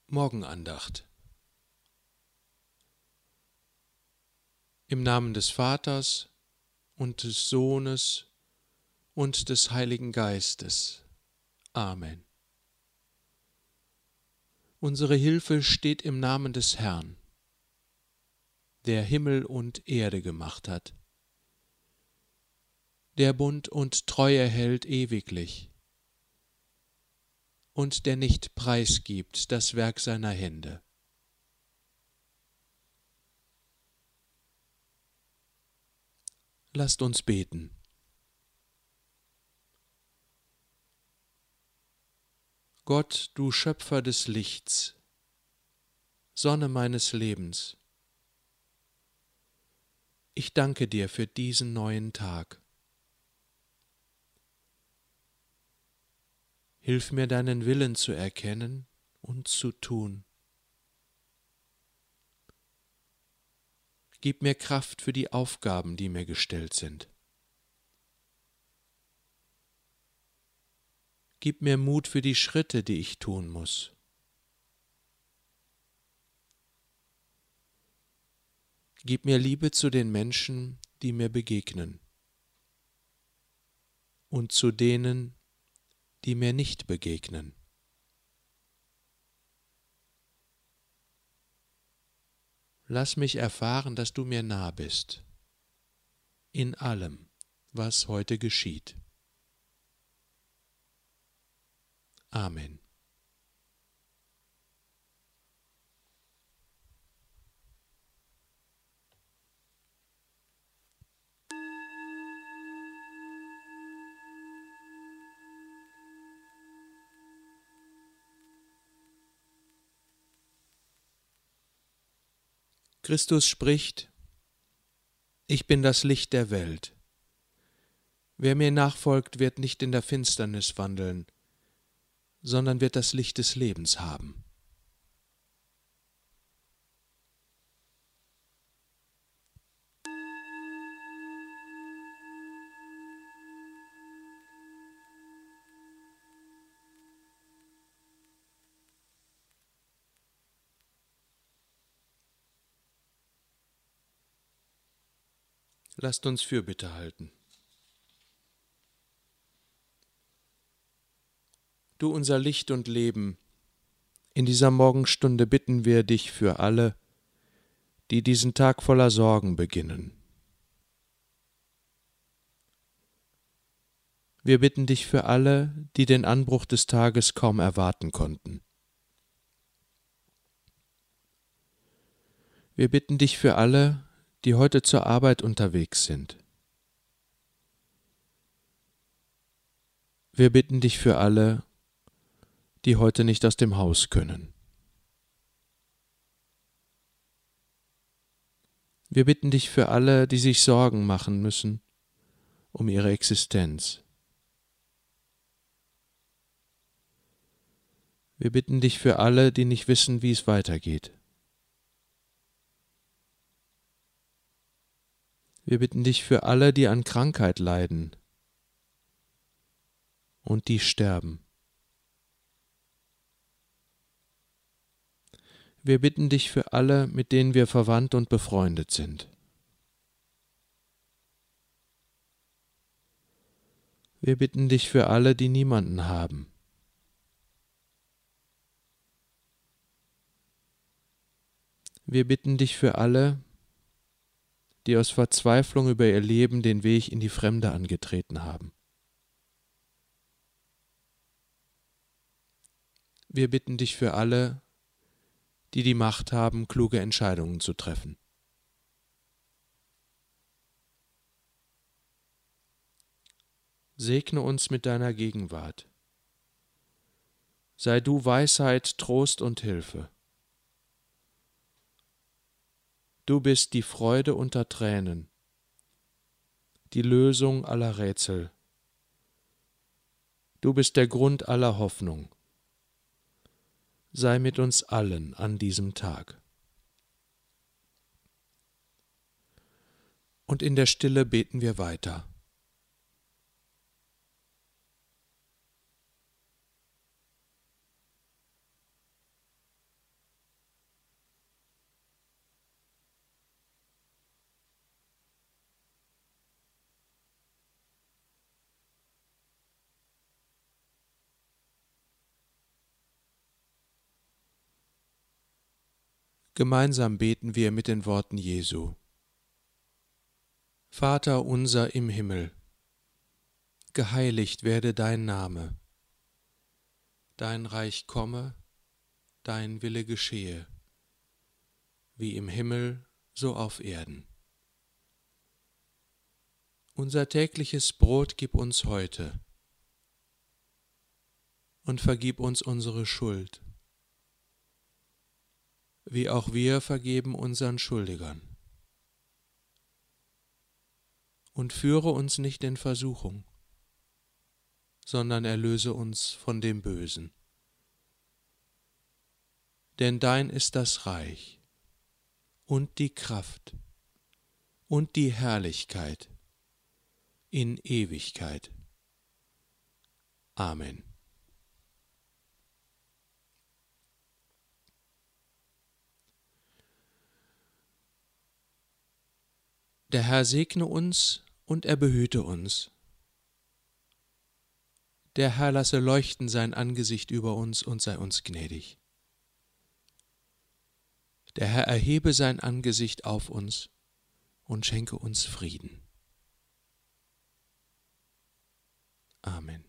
Morgenandacht. Im Namen des Vaters und des Sohnes und des Heiligen Geistes. Amen. Unsere Hilfe steht im Namen des Herrn, der Himmel und Erde gemacht hat, der Bund und Treue hält ewiglich und der nicht preisgibt das Werk seiner Hände. Lasst uns beten. Gott, du Schöpfer des Lichts, Sonne meines Lebens, ich danke dir für diesen neuen Tag. Hilf mir, deinen Willen zu erkennen und zu tun. Gib mir Kraft für die Aufgaben, die mir gestellt sind. Gib mir Mut für die Schritte, die ich tun muss. Gib mir Liebe zu den Menschen, die mir begegnen, und zu denen, die mir nicht begegnen. Lass mich erfahren, dass du mir nah bist, in allem, was heute geschieht. Amen. Christus spricht: Ich bin das Licht der Welt. Wer mir nachfolgt, wird nicht in der Finsternis wandeln, sondern wird das Licht des Lebens haben. Lasst uns Fürbitte halten. Du unser Licht und Leben, in dieser Morgenstunde bitten wir dich für alle, die diesen Tag voller Sorgen beginnen. Wir bitten dich für alle, die den Anbruch des Tages kaum erwarten konnten. Wir bitten dich für alle, die heute zur Arbeit unterwegs sind. Wir bitten dich für alle, die heute nicht aus dem Haus können. Wir bitten dich für alle, die sich Sorgen machen müssen um ihre Existenz. Wir bitten dich für alle, die nicht wissen, wie es weitergeht. Wir bitten dich für alle, die an Krankheit leiden und die sterben. Wir bitten dich für alle, mit denen wir verwandt und befreundet sind. Wir bitten dich für alle, die niemanden haben. Wir bitten dich für alle, die aus Verzweiflung über ihr Leben den Weg in die Fremde angetreten haben. Wir bitten dich für alle, die die Macht haben, kluge Entscheidungen zu treffen. Segne uns mit deiner Gegenwart. Sei du Weisheit, Trost und Hilfe. Du bist die Freude unter Tränen, die Lösung aller Rätsel. Du bist der Grund aller Hoffnung. Sei mit uns allen an diesem Tag. Und in der Stille beten wir weiter. Gemeinsam beten wir mit den Worten Jesu. Vater unser im Himmel, geheiligt werde dein Name. Dein Reich komme, dein Wille geschehe, wie im Himmel, so auf Erden. Unser tägliches Brot gib uns heute und vergib uns unsere Schuld, wie auch wir vergeben unseren Schuldigern. Und führe uns nicht in Versuchung, sondern erlöse uns von dem Bösen. Denn dein ist das Reich und die Kraft und die Herrlichkeit in Ewigkeit. Amen. Der Herr segne uns und er behüte uns. Der Herr lasse leuchten sein Angesicht über uns und sei uns gnädig. Der Herr erhebe sein Angesicht auf uns und schenke uns Frieden. Amen.